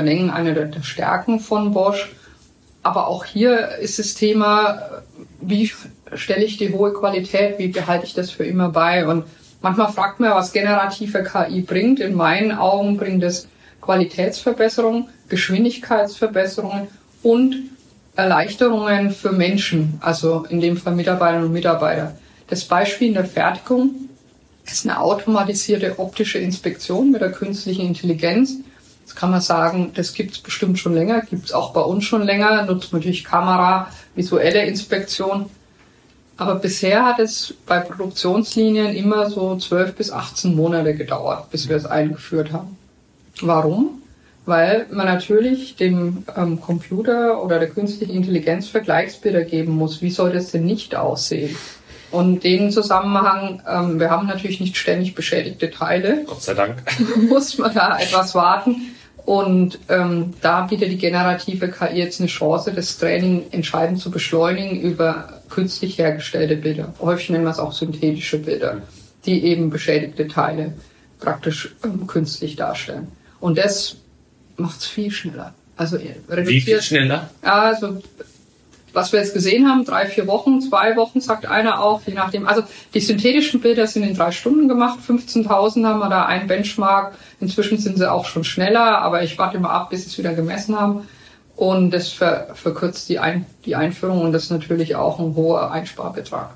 der Stärken von Bosch. Aber auch hier ist das Thema, wie stelle ich die hohe Qualität, wie behalte ich das für immer bei? Und manchmal fragt man, was generative KI bringt. In meinen Augen bringt es Qualitätsverbesserungen, Geschwindigkeitsverbesserungen und Erleichterungen für Menschen, also in dem Fall Mitarbeiterinnen und Mitarbeiter. Das Beispiel in der Fertigung ist eine automatisierte optische Inspektion mit der künstlichen Intelligenz. Das kann man sagen, das gibt es bestimmt schon länger, gibt es auch bei uns schon länger, nutzt natürlich Kamera, visuelle Inspektion. Aber bisher hat es bei Produktionslinien immer so 12 bis 18 Monate gedauert, bis wir es eingeführt haben. Warum? Weil man natürlich dem Computer oder der künstlichen Intelligenz Vergleichsbilder geben muss. Wie soll das denn nicht aussehen? Und den Zusammenhang, wir haben natürlich nicht ständig beschädigte Teile. Gott sei Dank. Muss man da etwas warten. Und da bietet die generative KI jetzt eine Chance, das Training entscheidend zu beschleunigen über künstlich hergestellte Bilder. Häufig nennen wir es auch synthetische Bilder, die eben beschädigte Teile praktisch künstlich darstellen. Und das macht es viel schneller. Also reduziert. Wie viel schneller? Also was wir jetzt gesehen haben, 3-4 Wochen, 2 Wochen, sagt einer auch, je nachdem. Also die synthetischen Bilder sind in 3 Stunden gemacht, 15.000 haben wir da ein Benchmark. Inzwischen sind sie auch schon schneller, aber ich warte immer ab, bis sie es wieder gemessen haben. Und das verkürzt die Einführung und das ist natürlich auch ein hoher Einsparbetrag.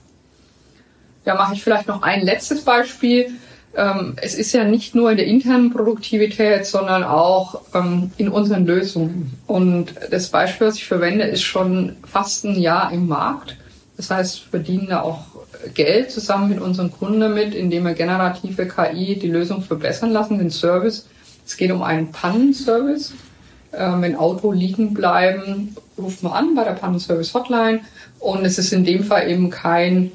Ja, mache ich vielleicht noch ein letztes Beispiel. Es ist ja nicht nur in der internen Produktivität, sondern auch in unseren Lösungen. Und das Beispiel, was ich verwende, ist schon fast ein Jahr im Markt. Das heißt, wir verdienen da auch Geld zusammen mit unseren Kunden damit, indem wir generative KI die Lösung verbessern lassen, den Service. Es geht um einen Pannenservice. Wenn Auto liegen bleiben, ruft man an bei der Pannenservice-Hotline. Und es ist in dem Fall eben kein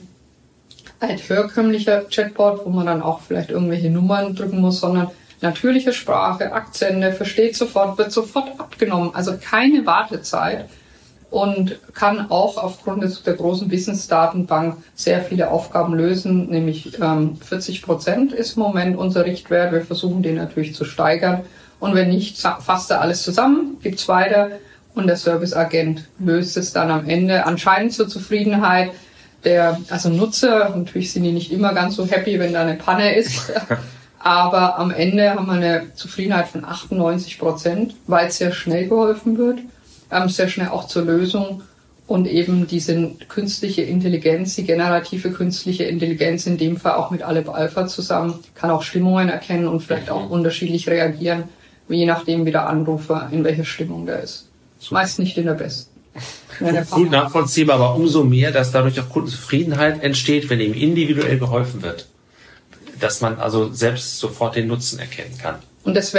herkömmlicher Chatbot, wo man dann auch vielleicht irgendwelche Nummern drücken muss, sondern natürliche Sprache, Akzente, versteht sofort, wird sofort abgenommen. Also keine Wartezeit und kann auch aufgrund der großen Business-Datenbank sehr viele Aufgaben lösen, nämlich 40% ist im Moment unser Richtwert. Wir versuchen den natürlich zu steigern und wenn nicht, fasst er alles zusammen, gibt's weiter und der Service-Agent löst es dann am Ende anscheinend zur Zufriedenheit also Nutzer. Natürlich sind die nicht immer ganz so happy, wenn da eine Panne ist, aber am Ende haben wir eine Zufriedenheit von 98%, weil sehr schnell geholfen wird, sehr schnell auch zur Lösung und eben diese künstliche Intelligenz, die generative künstliche Intelligenz, in dem Fall auch mit Aleph Alpha zusammen, kann auch Stimmungen erkennen und vielleicht auch unterschiedlich reagieren, je nachdem wie der Anrufer in welcher Stimmung der ist. Meist nicht in der besten. Gut nachvollziehbar, aber umso mehr, dass dadurch auch Kundenzufriedenheit entsteht, wenn ihm individuell geholfen wird. Dass man also selbst sofort den Nutzen erkennen kann. Und das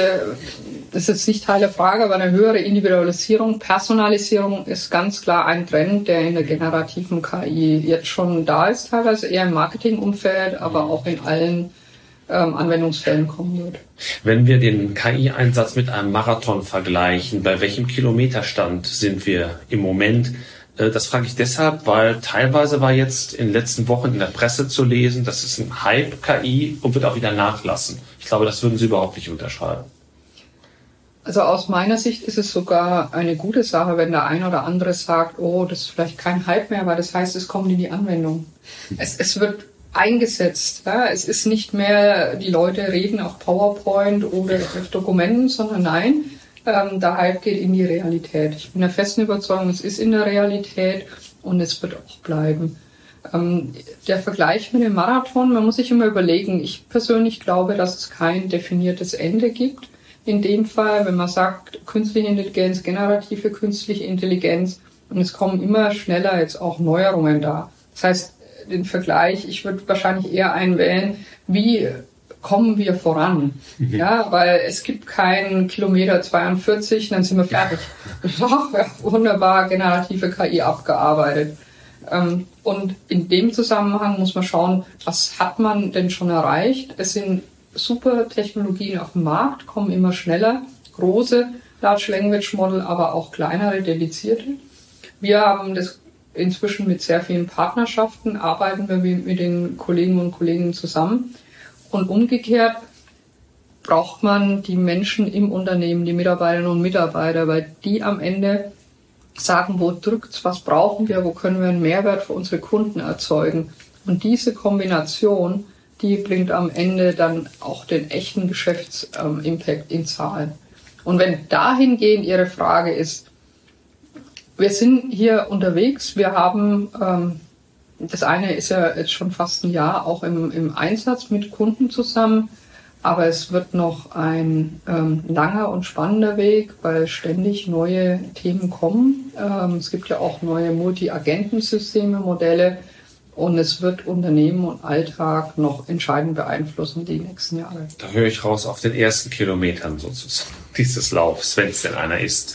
ist nicht Teil der Frage, aber eine höhere Individualisierung, Personalisierung ist ganz klar ein Trend, der in der generativen KI jetzt schon da ist, teilweise eher im Marketingumfeld, aber auch in allen Anwendungsfällen kommen wird. Wenn wir den KI-Einsatz mit einem Marathon vergleichen, bei welchem Kilometerstand sind wir im Moment? Das frage ich deshalb, weil teilweise war jetzt in den letzten Wochen in der Presse zu lesen, das ist ein Hype KI und wird auch wieder nachlassen. Ich glaube, das würden Sie überhaupt nicht unterschreiben. Also aus meiner Sicht ist es sogar eine gute Sache, wenn der eine oder andere sagt, oh, das ist vielleicht kein Hype mehr, weil das heißt, es kommt in die Anwendung. Es wird eingesetzt. Ja? Es ist nicht mehr, die Leute reden auf PowerPoint oder auf Dokumenten, sondern nein, der Hype geht in die Realität. Ich bin der festen Überzeugung, es ist in der Realität und es wird auch bleiben. Der Vergleich mit dem Marathon, man muss sich immer überlegen, ich persönlich glaube, dass es kein definiertes Ende gibt. In dem Fall, wenn man sagt, künstliche Intelligenz, generative künstliche Intelligenz und es kommen immer schneller jetzt auch Neuerungen da. Das heißt, den Vergleich, ich würde wahrscheinlich eher einwählen, wie kommen wir voran? Ja, weil es gibt keinen Kilometer 42, dann sind wir fertig. Ach, ja, wunderbar, generative KI abgearbeitet. Und in dem Zusammenhang muss man schauen, was hat man denn schon erreicht? Es sind super Technologien auf dem Markt, kommen immer schneller, große Large Language Model, aber auch kleinere, dedizierte. Wir haben das inzwischen mit sehr vielen Partnerschaften, arbeiten wir mit den Kollegen und Kolleginnen zusammen. Und umgekehrt braucht man die Menschen im Unternehmen, die Mitarbeiterinnen und Mitarbeiter, weil die am Ende sagen, wo drückt's, was brauchen wir, wo können wir einen Mehrwert für unsere Kunden erzeugen. Und diese Kombination, die bringt am Ende dann auch den echten Geschäftsimpact in Zahlen. Und wenn dahingehend Ihre Frage ist, wir sind hier unterwegs, wir haben, das eine ist ja jetzt schon fast ein Jahr auch im Einsatz mit Kunden zusammen, aber es wird noch ein langer und spannender Weg, weil ständig neue Themen kommen. Es gibt ja auch neue Multi-Agentensysteme, Modelle und es wird Unternehmen und Alltag noch entscheidend beeinflussen die nächsten Jahre. Da höre ich raus auf den ersten Kilometern sozusagen dieses Laufs, wenn es denn einer ist.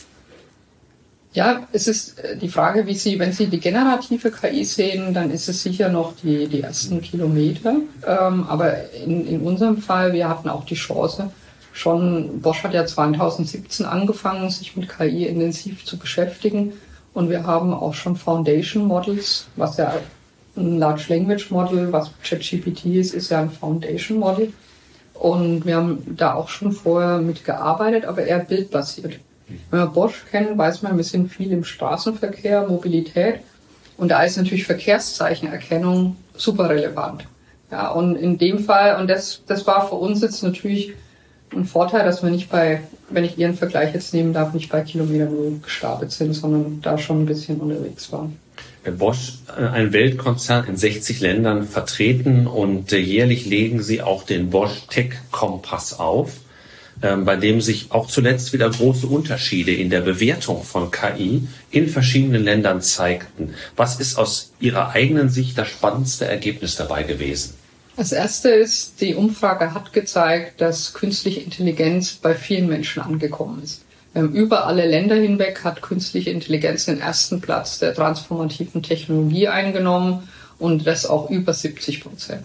Ja, es ist die Frage, wenn Sie die generative KI sehen, dann ist es sicher noch die ersten Kilometer. Aber in unserem Fall, wir hatten auch die Chance, Bosch hat ja 2017 angefangen, sich mit KI intensiv zu beschäftigen. Und wir haben auch schon Foundation Models, was ja ein Large Language Model, was ChatGPT ist ja ein Foundation Model. Und wir haben da auch schon vorher mitgearbeitet, aber eher bildbasiert. Wenn man Bosch kennt, weiß man, wir sind viel im Straßenverkehr, Mobilität. Und da ist natürlich Verkehrszeichenerkennung super relevant. Ja, und in dem Fall, und das war für uns jetzt natürlich ein Vorteil, dass wir nicht wenn ich Ihren Vergleich jetzt nehmen darf, nicht bei Kilometer 0 gestartet sind, sondern da schon ein bisschen unterwegs waren. Bosch, ein Weltkonzern in 60 Ländern vertreten und jährlich legen Sie auch den Bosch Tech Kompass auf, bei dem sich auch zuletzt wieder große Unterschiede in der Bewertung von KI in verschiedenen Ländern zeigten. Was ist aus Ihrer eigenen Sicht das spannendste Ergebnis dabei gewesen? Das erste ist, die Umfrage hat gezeigt, dass künstliche Intelligenz bei vielen Menschen angekommen ist. Über alle Länder hinweg hat künstliche Intelligenz den ersten Platz der transformativen Technologie eingenommen und das auch über 70%.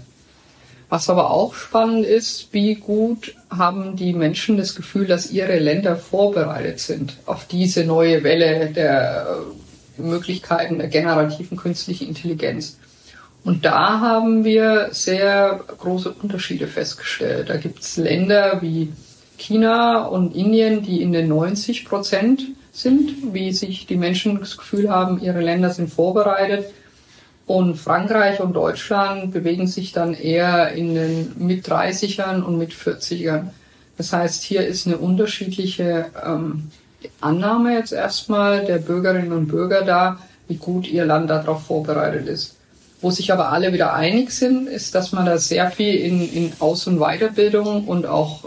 Was aber auch spannend ist, wie gut haben die Menschen das Gefühl, dass ihre Länder vorbereitet sind auf diese neue Welle der Möglichkeiten der generativen künstlichen Intelligenz. Und da haben wir sehr große Unterschiede festgestellt. Da gibt es Länder wie China und Indien, die in den 90% sind, wie sich die Menschen das Gefühl haben, ihre Länder sind vorbereitet. Und Frankreich und Deutschland bewegen sich dann eher in den Mit-30ern und Mit-40ern. Das heißt, hier ist eine unterschiedliche Annahme jetzt erstmal der Bürgerinnen und Bürger da, wie gut ihr Land darauf vorbereitet ist. Wo sich aber alle wieder einig sind, ist, dass man da sehr viel in Aus- und Weiterbildung und auch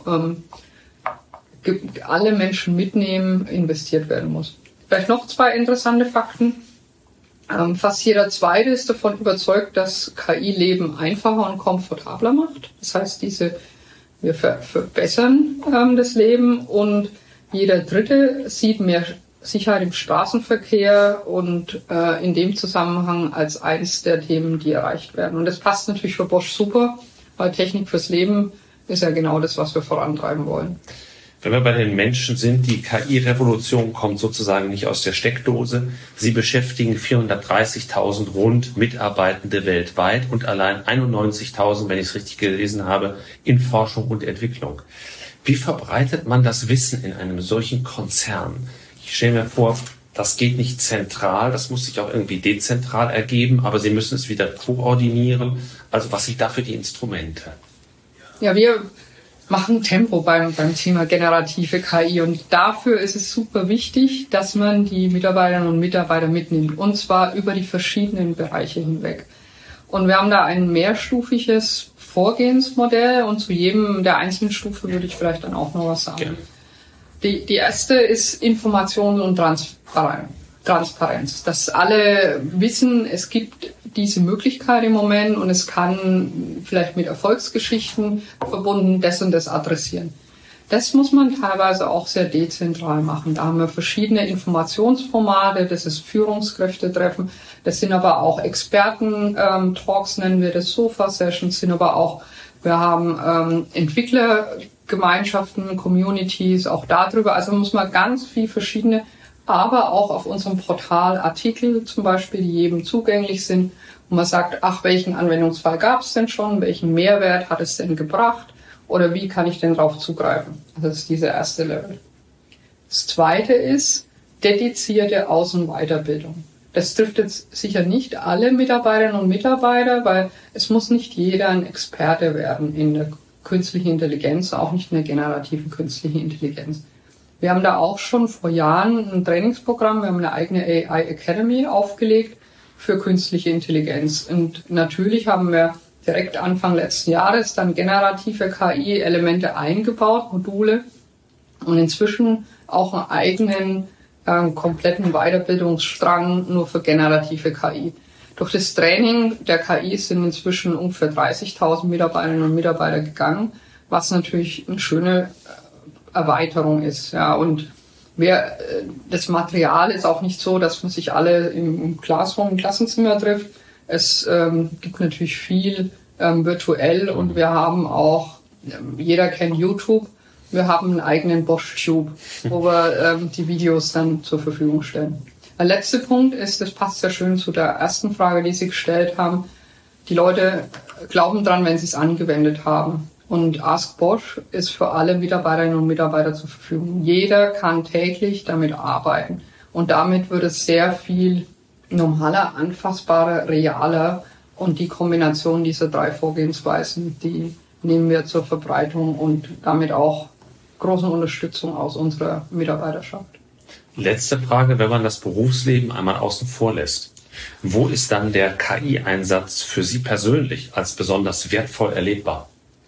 alle Menschen mitnehmen, investiert werden muss. Vielleicht noch 2 interessante Fakten. Fast jeder Zweite ist davon überzeugt, dass KI Leben einfacher und komfortabler macht. Das heißt, wir verbessern das Leben und jeder Dritte sieht mehr Sicherheit im Straßenverkehr und in dem Zusammenhang als eines der Themen, die erreicht werden. Und das passt natürlich für Bosch super, weil Technik fürs Leben ist ja genau das, was wir vorantreiben wollen. Wenn wir bei den Menschen sind, die KI-Revolution kommt sozusagen nicht aus der Steckdose. Sie beschäftigen 430.000 rund Mitarbeitende weltweit und allein 91.000, wenn ich es richtig gelesen habe, in Forschung und Entwicklung. Wie verbreitet man das Wissen in einem solchen Konzern? Ich stelle mir vor, das geht nicht zentral, das muss sich auch irgendwie dezentral ergeben, aber Sie müssen es wieder koordinieren. Also was sind dafür die Instrumente? Ja, wir machen Tempo beim Thema generative KI und dafür ist es super wichtig, dass man die Mitarbeiterinnen und Mitarbeiter mitnimmt und zwar über die verschiedenen Bereiche hinweg. Und wir haben da ein mehrstufiges Vorgehensmodell und zu jedem der einzelnen Stufe würde ich vielleicht dann auch noch was sagen. Gerne. Die erste ist Information und Transparenz, dass alle wissen, es gibt diese Möglichkeit im Moment und es kann vielleicht mit Erfolgsgeschichten verbunden das und das adressieren. Das muss man teilweise auch sehr dezentral machen. Da haben wir verschiedene Informationsformate, das ist Führungskräftetreffen, das sind aber auch Experten-Talks, nennen wir das, Sofa-Sessions, sind aber auch, wir haben Entwickler Gemeinschaften, Communities, auch darüber. Also muss man ganz viel verschiedene, aber auch auf unserem Portal Artikel zum Beispiel, die jedem zugänglich sind, wo man sagt, ach, welchen Anwendungsfall gab es denn schon, welchen Mehrwert hat es denn gebracht oder wie kann ich denn darauf zugreifen? Das ist dieser erste Level. Das zweite ist dedizierte Aus- und Weiterbildung. Das trifft jetzt sicher nicht alle Mitarbeiterinnen und Mitarbeiter, weil es muss nicht jeder ein Experte werden in der künstlichen Intelligenz, auch nicht in der generativen künstlichen Intelligenz. Wir haben da auch schon vor Jahren ein Trainingsprogramm, wir haben eine eigene AI Academy aufgelegt für künstliche Intelligenz. Und natürlich haben wir direkt Anfang letzten Jahres dann generative KI-Elemente eingebaut, Module, und inzwischen auch einen eigenen kompletten Weiterbildungsstrang nur für generative KI. Durch das Training der KI sind inzwischen ungefähr 30.000 Mitarbeiterinnen und Mitarbeiter gegangen, was natürlich eine schöne Erweiterung ist. Ja, und das Material ist auch nicht so, dass man sich alle im Classroom, im Klassenzimmer trifft. Es gibt natürlich viel virtuell und wir haben auch, jeder kennt YouTube, wir haben einen eigenen Bosch Tube, wo wir die Videos dann zur Verfügung stellen. Der letzte Punkt ist, das passt sehr schön zu der ersten Frage, die Sie gestellt haben. Die Leute glauben dran, wenn sie es angewendet haben. Und Ask Bosch ist für alle Mitarbeiterinnen und Mitarbeiter zur Verfügung. Jeder kann täglich damit arbeiten. Und damit wird es sehr viel normaler, anfassbarer, realer. Und die Kombination dieser 3 Vorgehensweisen, die nehmen wir zur Verbreitung und damit auch große Unterstützung aus unserer Mitarbeiterschaft. Letzte Frage, wenn man das Berufsleben einmal außen vor lässt. Wo ist dann der KI-Einsatz für Sie persönlich als besonders wertvoll erlebbar?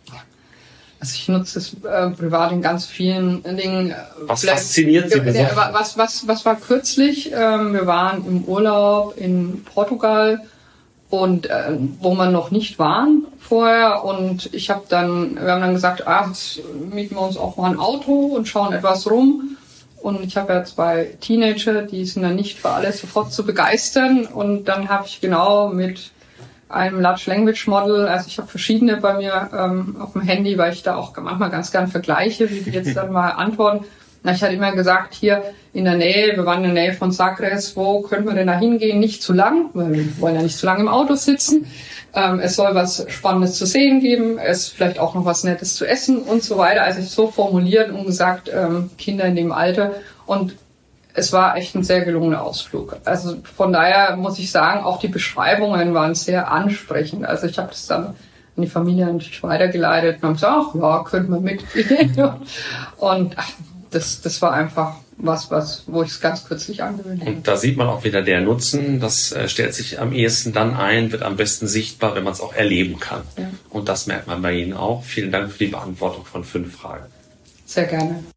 Also ich nutze es privat in ganz vielen Dingen. Was fasziniert Sie besonders? Was war kürzlich? Wir waren im Urlaub in Portugal und wo wir noch nicht waren vorher, und wir haben dann gesagt, jetzt mieten wir uns auch mal ein Auto und schauen etwas rum. Und ich habe ja 2 Teenager, die sind dann nicht für alles sofort zu begeistern. Und dann habe ich genau mit einem Large Language Model, also ich habe verschiedene bei mir auf dem Handy, weil ich da auch manchmal ganz gern vergleiche, wie die jetzt dann mal antworten. Na, ich hatte immer gesagt, hier in der Nähe, wir waren in der Nähe von Sagres, wo könnten wir denn da hingehen? Nicht zu lang, weil wir wollen ja nicht zu lange im Auto sitzen. Es soll was Spannendes zu sehen geben, es vielleicht auch noch was Nettes zu essen und so weiter. Also ich so formuliert und gesagt, Kinder in dem Alter. Und es war echt ein sehr gelungener Ausflug. Also von daher muss ich sagen, auch die Beschreibungen waren sehr ansprechend. Also ich habe das dann an die Familie natürlich weitergeleitet und haben gesagt, ach ja, könnte man mitgehen. Und das war einfach wo ich es ganz kürzlich angewöhnt habe. Und da sieht man auch wieder der Nutzen. Das stellt sich am ehesten dann ein, wird am besten sichtbar, wenn man es auch erleben kann. Ja. Und das merkt man bei Ihnen auch. Vielen Dank für die Beantwortung von 5 Fragen. Sehr gerne.